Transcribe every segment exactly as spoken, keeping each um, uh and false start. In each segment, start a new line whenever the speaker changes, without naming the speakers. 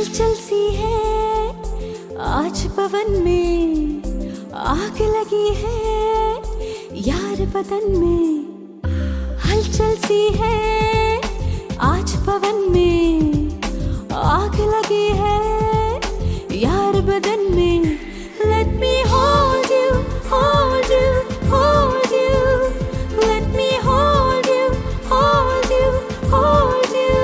हलचल सी है आज पवन में, आग लगी है यार बदन में। हलचल सी है आज पवन में, आग लगी है यार बदन में। Let me hold you, hold you, hold you. Let me hold you, hold you, hold you.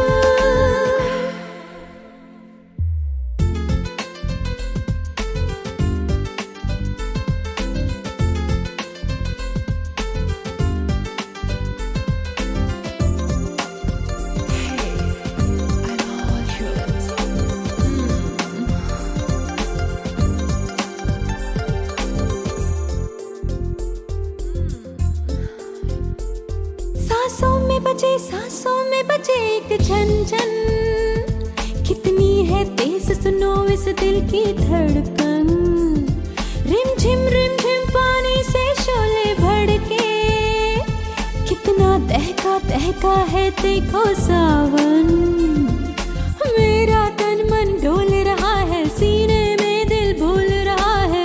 सांसों में बजे सांसों में बजे एक झन झन, कितनी है तेज सुनो इस दिल की धड़कन। रिम झिम रिम झिम पानी से शोले भड़के, कितना दहका दहका है देखो सावन। मेरा तन मन डोल रहा है, सीने में दिल भूल रहा है।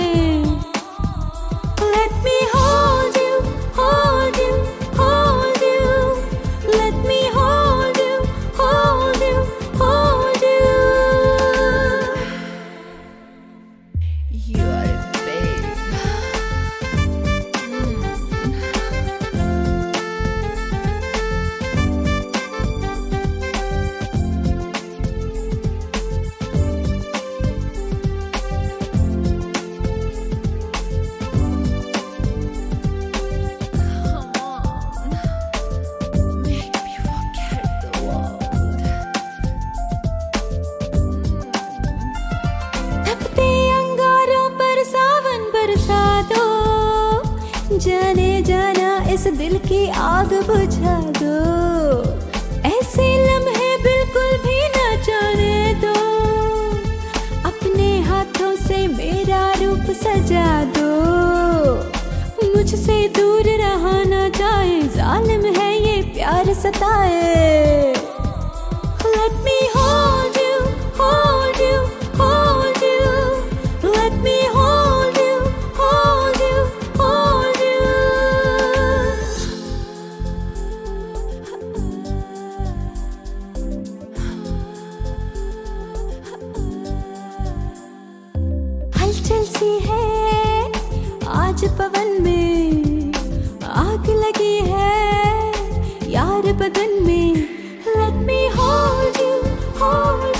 Let me hold you, hold you, hold you. Let me hold you, hold you, hold you. You are it, babe. जाने जाना इस दिल की आग बुझा दो, ऐसे लम्हे बिल्कुल भी न जाने दो। अपने हाथों से मेरा रूप सजा दो, मुझसे दूर रहा न जाए, जालिम है ये प्यार सताए। Let me hold you, hold you, hold you. Let me hold you, hold you, hold you. हलचल सी है आज पवन में, आग लगी है यार बदन में। Let me hold you, hold